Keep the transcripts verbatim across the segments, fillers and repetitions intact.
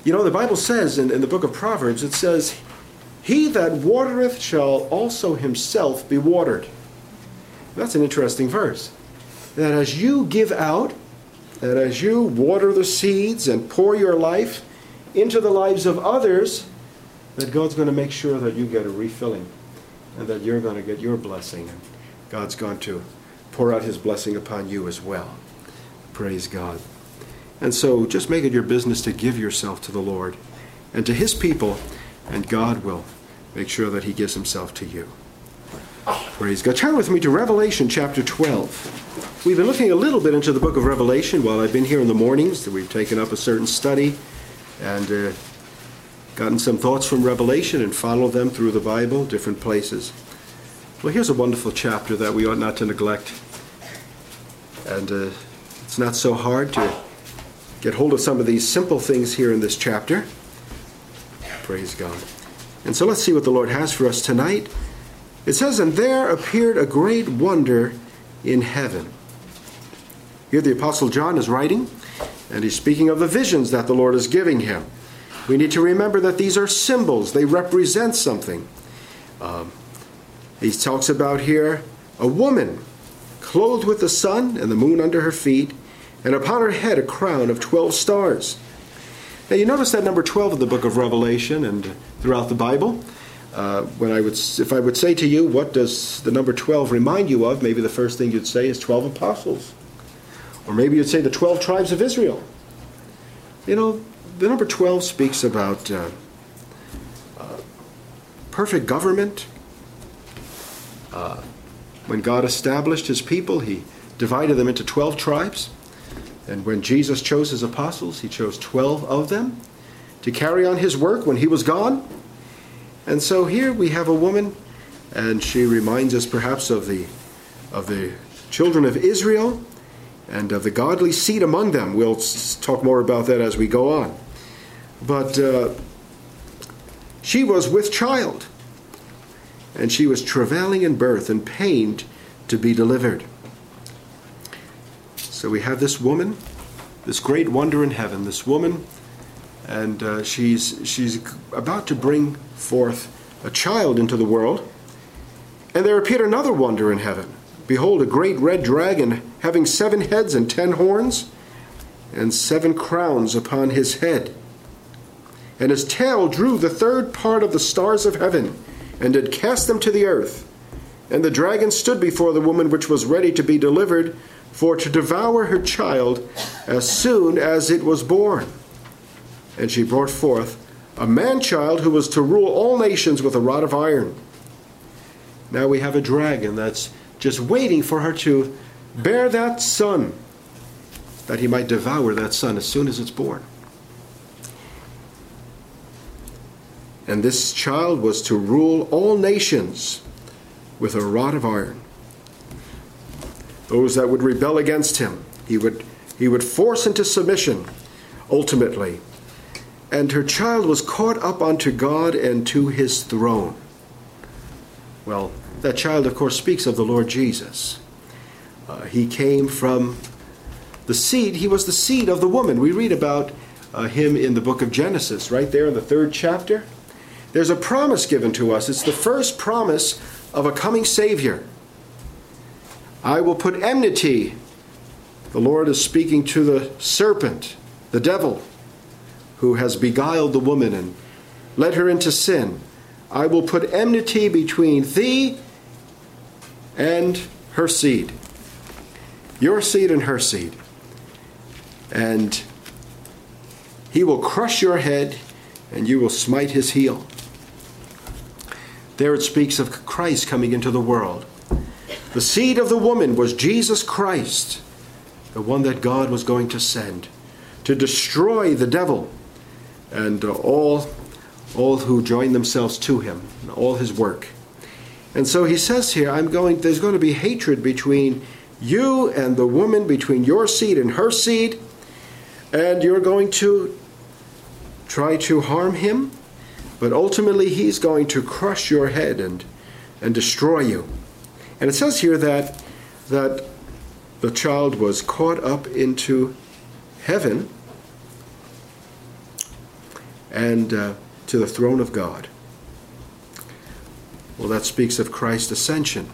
You know, the Bible says in, in the book of Proverbs, it says, he that watereth shall also himself be watered. That's an interesting verse. That as you give out, that as you water the seeds and pour your life into the lives of others, that God's going to make sure that you get a refilling and that you're going to get your blessing. And God's going to pour out his blessing upon you as well. Praise God. And so just make it your business to give yourself to the Lord and to his people, and God will make sure that he gives himself to you. Praise God. Turn with me to Revelation chapter twelve. We've been looking a little bit into the book of Revelation while I've been here in the mornings. We've taken up a certain study and uh, gotten some thoughts from Revelation and followed them through the Bible, different places. Well, here's a wonderful chapter that we ought not to neglect. And uh, it's not so hard to get hold of some of these simple things here in this chapter. Praise God. And so let's see what the Lord has for us tonight. It says, and there appeared a great wonder in heaven. Here the Apostle John is writing, and he's speaking of the visions that the Lord is giving him. We need to remember that these are symbols. They represent something. Um, he talks about here a woman clothed with the sun and the moon under her feet, and upon her head a crown of twelve stars. Now you notice that number twelve in the book of Revelation and throughout the Bible. Uh, when I would, if I would say to you, what does the number twelve remind you of? Maybe the first thing you'd say is twelve apostles. Or maybe you'd say the twelve tribes of Israel. You know, the number twelve speaks about uh, uh, perfect government. Uh, when God established his people, he divided them into twelve tribes. And when Jesus chose his apostles, he chose twelve of them to carry on his work when he was gone. And so here we have a woman, and she reminds us perhaps of the of the children of Israel and of the godly seed among them. We'll talk more about that as we go on. But uh, she was with child, and she was travailing in birth and pained to be delivered. So we have this woman, this great wonder in heaven, this woman, and uh, she's she's about to bring forth a child into the world. And there appeared another wonder in heaven. Behold, a great red dragon, having seven heads and ten horns, and seven crowns upon his head. And his tail drew the third part of the stars of heaven, and did cast them to the earth. And the dragon stood before the woman which was ready to be delivered, for to devour her child as soon as it was born. And she brought forth a man-child who was to rule all nations with a rod of iron. Now we have a dragon that's just waiting for her to bear that son, that he might devour that son as soon as it's born. And this child was to rule all nations with a rod of iron. Those that would rebel against him, he would, he would force into submission, ultimately. And her child was caught up unto God and to his throne. Well, that child, of course, speaks of the Lord Jesus. Uh, he came from the seed. He was the seed of the woman. We read about uh, him in the book of Genesis, right there in the third chapter. There's a promise given to us. It's the first promise of a coming Savior. I will put enmity. The Lord is speaking to the serpent, the devil, who has beguiled the woman and led her into sin. I will put enmity between thee and her seed. Your seed and her seed. And he will crush your head, and you will smite his heel. There it speaks of Christ coming into the world. The seed of the woman was Jesus Christ, the one that God was going to send to destroy the devil and uh, all, all who join themselves to him, and all his work. And so he says here, I'm going, there's going to be hatred between you and the woman, between your seed and her seed, and you're going to try to harm him, but ultimately he's going to crush your head and, and destroy you. And it says here that, that the child was caught up into heaven, and uh, to the throne of God. Well, that speaks of Christ's ascension.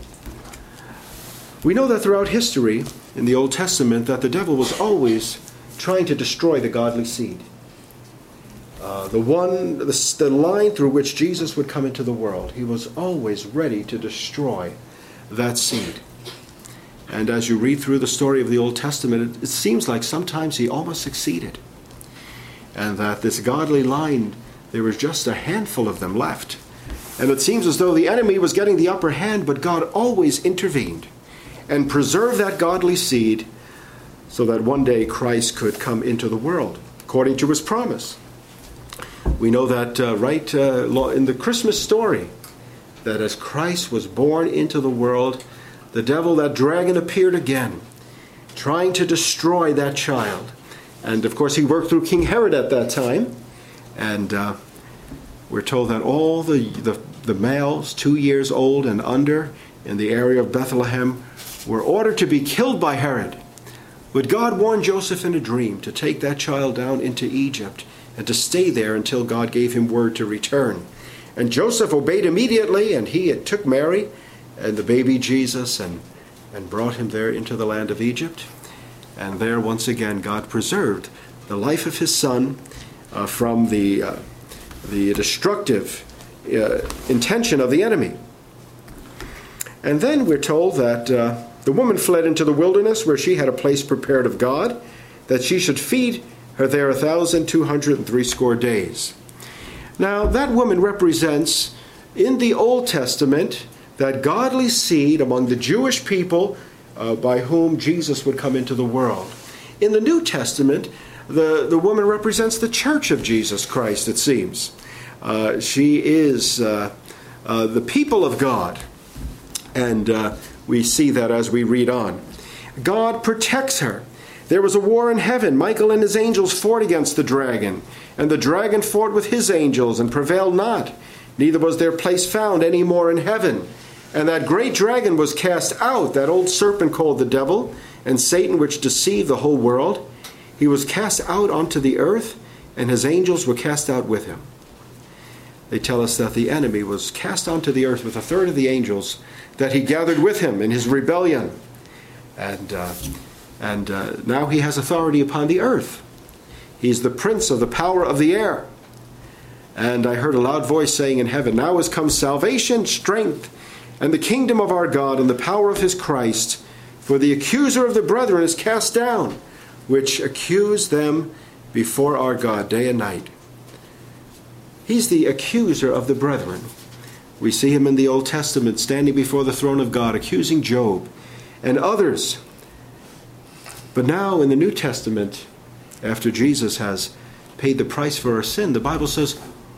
We know that throughout history, in the Old Testament, that the devil was always trying to destroy the godly seed. Uh, the one, the, the line through which Jesus would come into the world, he was always ready to destroy that seed. And as you read through the story of the Old Testament, it, it seems like sometimes he almost succeeded. And that this godly line, there was just a handful of them left. And it seems as though the enemy was getting the upper hand, but God always intervened and preserved that godly seed so that one day Christ could come into the world, according to his promise. We know that uh, right uh, in the Christmas story, that as Christ was born into the world, the devil, that dragon, appeared again, trying to destroy that child. And of course, he worked through King Herod at that time. And uh, we're told that all the, the, the males, two years old and under, in the area of Bethlehem, were ordered to be killed by Herod. But God warned Joseph in a dream to take that child down into Egypt and to stay there until God gave him word to return. And Joseph obeyed immediately, and he took Mary and the baby Jesus and, and brought him there into the land of Egypt. And there, once again, God preserved the life of his son uh, from the, uh, the destructive uh, intention of the enemy. And then we're told that uh, the woman fled into the wilderness, where she had a place prepared of God, that she should feed her there a thousand two hundred and threescore days. Now, that woman represents, in the Old Testament, that godly seed among the Jewish people uh, by whom Jesus would come into the world. In the New Testament, the, the woman represents the church of Jesus Christ, it seems. Uh, she is uh, uh, the people of God. And uh, we see that as we read on. God protects her. There was a war in heaven. Michael and his angels fought against the dragon, and the dragon fought with his angels and prevailed not. Neither was their place found any more in heaven. And that great dragon was cast out, that old serpent called the devil, and Satan, which deceived the whole world. He was cast out onto the earth, and his angels were cast out with him. They tell us that the enemy was cast onto the earth with a third of the angels that he gathered with him in his rebellion. And uh, and uh, now he has authority upon the earth. He's the prince of the power of the air. And I heard a loud voice saying in heaven, now has come salvation, strength, and the kingdom of our God, and the power of his Christ. For the accuser of the brethren is cast down, which accused them before our God day and night. He's the accuser of the brethren. We see him in the Old Testament standing before the throne of God, accusing Job and others. But now in the New Testament, after Jesus has paid the price for our sin, the Bible says,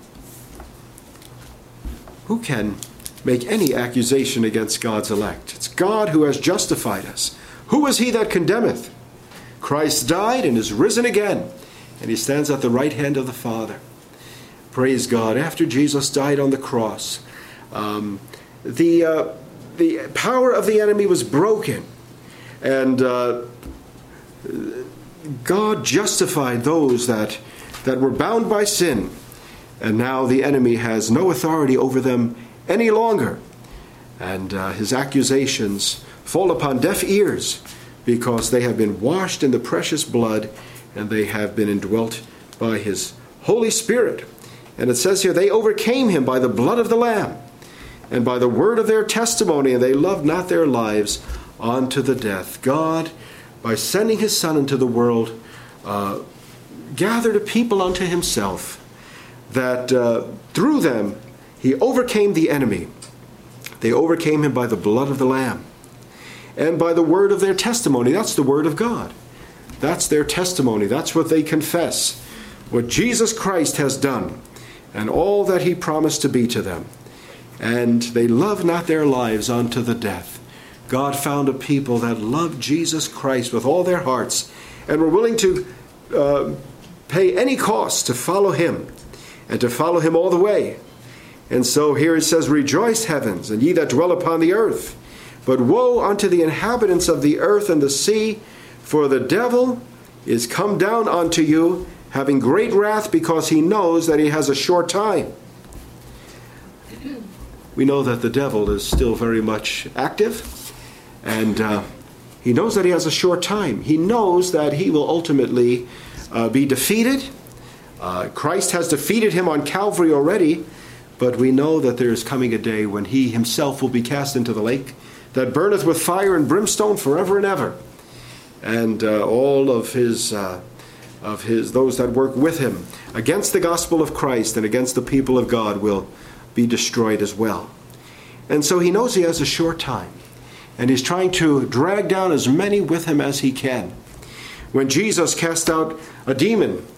who can make any accusation against God's elect? It's God who has justified us. Who is he that condemneth? Christ died and is risen again, and he stands at the right hand of the Father. Praise God. After Jesus died on the cross, um, the uh, the power of the enemy was broken, and uh, God justified those that that were bound by sin, and now the enemy has no authority over them any longer, and uh, his accusations fall upon deaf ears, because they have been washed in the precious blood, and they have been indwelt by his Holy Spirit. And it says here, they overcame him by the blood of the Lamb, and by the word of their testimony, and they loved not their lives unto the death. God, by sending his Son into the world, uh, gathered a people unto himself, that uh, through them he overcame the enemy. They overcame him by the blood of the Lamb, and by the word of their testimony. That's the word of God. That's their testimony. That's what they confess, what Jesus Christ has done, and all that he promised to be to them. And they loved not their lives unto the death. God found a people that loved Jesus Christ with all their hearts, and were willing to uh, pay any cost to follow him, and to follow him all the way. And so here it says, rejoice, heavens, and ye that dwell upon the earth. But woe unto the inhabitants of the earth and the sea, for the devil is come down unto you, having great wrath because he knows that he has a short time. We know that the devil is still very much active, and uh, he knows that he has a short time. He knows that he will ultimately uh, be defeated. Uh, Christ has defeated him on Calvary already, but we know that there is coming a day when he himself will be cast into the lake that burneth with fire and brimstone forever and ever. And uh, all of his, uh, of his, those that work with him against the gospel of Christ and against the people of God will be destroyed as well. And so he knows he has a short time, and he's trying to drag down as many with him as he can. When Jesus cast out a demon,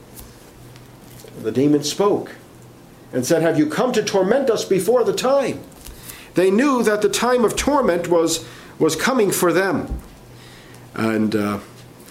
the demon spoke and said, "Have you come to torment us before the time?" They knew that the time of torment was, was coming for them. And uh,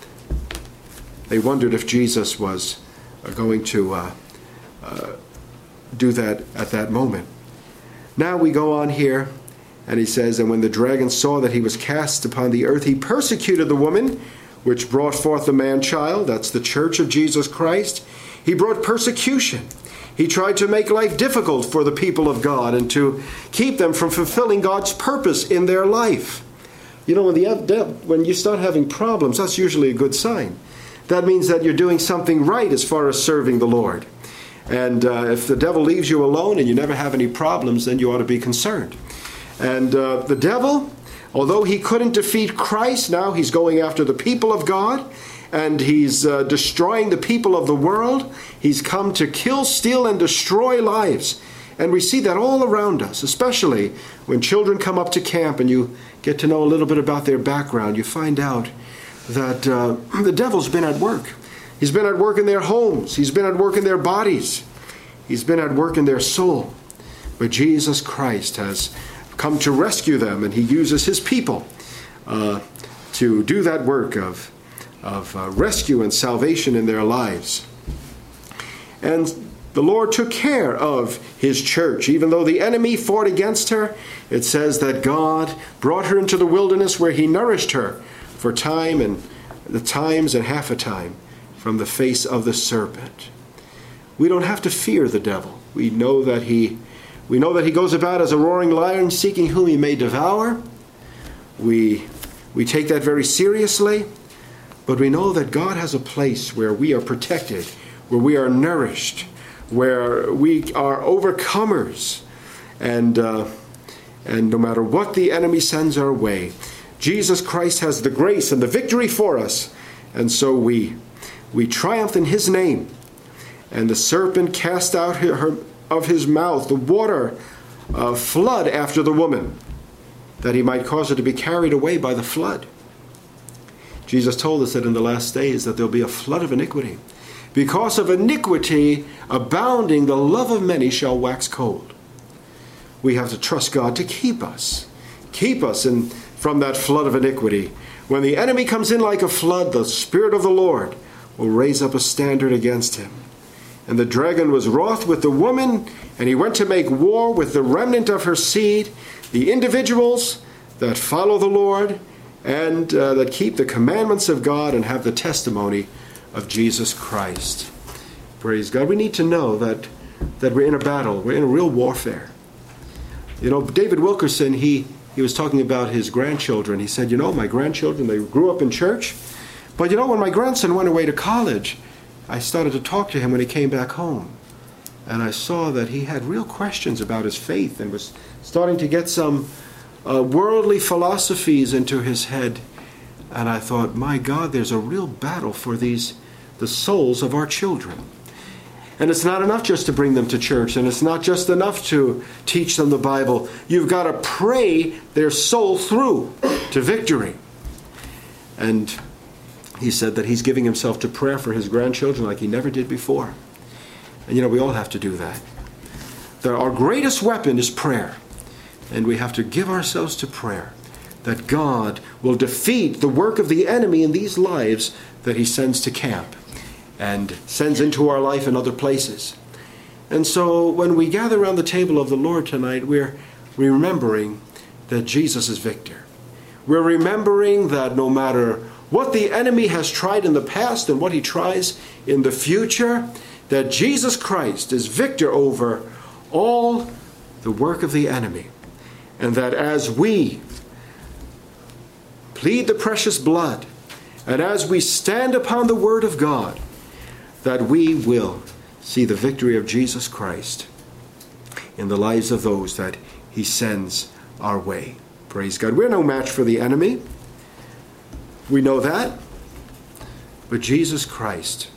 they wondered if Jesus was uh, going to uh, uh, do that at that moment. Now we go on here, and he says, "And when the dragon saw that he was cast upon the earth, he persecuted the woman, which brought forth the man-child." That's the church of Jesus Christ. He brought persecution. He tried to make life difficult for the people of God and to keep them from fulfilling God's purpose in their life. You know, when, the, when you start having problems, that's usually a good sign. That means that you're doing something right as far as serving the Lord. And uh, if the devil leaves you alone and you never have any problems, then you ought to be concerned. And uh, the devil, although he couldn't defeat Christ, now he's going after the people of God, and he's uh, destroying the people of the world. He's come to kill, steal, and destroy lives. And we see that all around us, especially when children come up to camp and you get to know a little bit about their background. You find out that uh, the devil's been at work. He's been at work in their homes. He's been at work in their bodies. He's been at work in their soul. But Jesus Christ has come to rescue them, and he uses his people uh, to do that work of of uh, rescue and salvation in their lives. And the Lord took care of his church. Even though the enemy fought against her, it says that God brought her into the wilderness where he nourished her for time and the times and half a time from the face of the serpent. We don't have to fear the devil. We know that he we know that he goes about as a roaring lion seeking whom he may devour. We we take that very seriously. But we know that God has a place where we are protected, where we are nourished, where we are overcomers. And, uh, and no matter what the enemy sends our way, Jesus Christ has the grace and the victory for us. And so we, we triumph in his name. And the serpent cast out her, her, of his mouth the water uh, flood after the woman, that he might cause her to be carried away by the flood. Jesus told us that in the last days that there'll be a flood of iniquity. Because of iniquity abounding, the love of many shall wax cold. We have to trust God to keep us. Keep us in, from that flood of iniquity. When the enemy comes in like a flood, the Spirit of the Lord will raise up a standard against him. And the dragon was wroth with the woman, and he went to make war with the remnant of her seed, the individuals that follow the Lord, and uh, that keep the commandments of God and have the testimony of Jesus Christ. Praise God. We need to know that, that we're in a battle. We're in a real warfare. You know, David Wilkerson, he, he was talking about his grandchildren. He said, you know, my grandchildren, they grew up in church. But you know, when my grandson went away to college, I started to talk to him when he came back home. And I saw that he had real questions about his faith and was starting to get some Uh, worldly philosophies into his head. And I thought, my God, there's a real battle for these, the souls of our children. And it's not enough just to bring them to church, and it's not just enough to teach them the Bible. You've got to pray their soul through to victory. And he said that he's giving himself to prayer for his grandchildren like he never did before. And you know, we all have to do that. That our greatest weapon is prayer. And we have to give ourselves to prayer, that God will defeat the work of the enemy in these lives that he sends to camp and sends into our life in other places. And so when we gather around the table of the Lord tonight, we're remembering that Jesus is victor. We're remembering that no matter what the enemy has tried in the past and what he tries in the future, that Jesus Christ is victor over all the work of the enemy. And that as we plead the precious blood, and as we stand upon the word of God, that we will see the victory of Jesus Christ in the lives of those that he sends our way. Praise God. We're no match for the enemy. We know that. But Jesus Christ,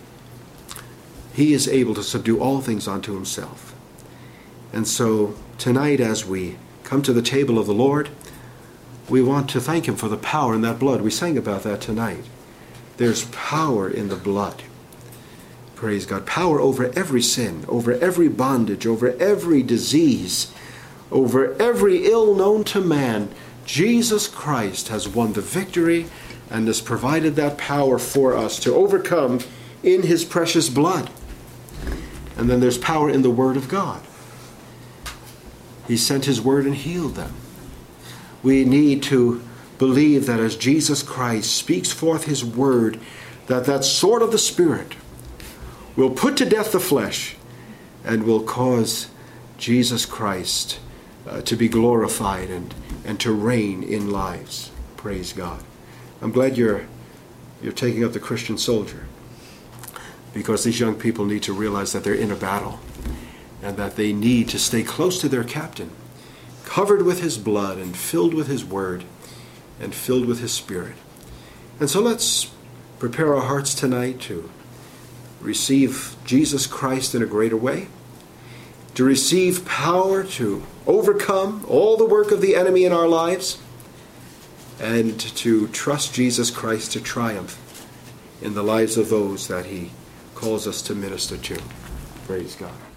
he is able to subdue all things unto himself. And so tonight, as we come to the table of the Lord, we want to thank him for the power in that blood. We sang about that tonight. There's power in the blood. Praise God. Power over every sin, over every bondage, over every disease, over every ill known to man. Jesus Christ has won the victory and has provided that power for us to overcome in his precious blood. And then there's power in the word of God. He sent his word and healed them. We need to believe that as Jesus Christ speaks forth his word, that that sword of the Spirit will put to death the flesh and will cause Jesus Christ uh, to be glorified and, and to reign in lives. Praise God. I'm glad you're, you're taking up the Christian soldier, because these young people need to realize that they're in a battle and that they need to stay close to their captain, covered with his blood and filled with his word and filled with his Spirit. And so let's prepare our hearts tonight to receive Jesus Christ in a greater way, to receive power to overcome all the work of the enemy in our lives, and to trust Jesus Christ to triumph in the lives of those that he calls us to minister to. Praise God.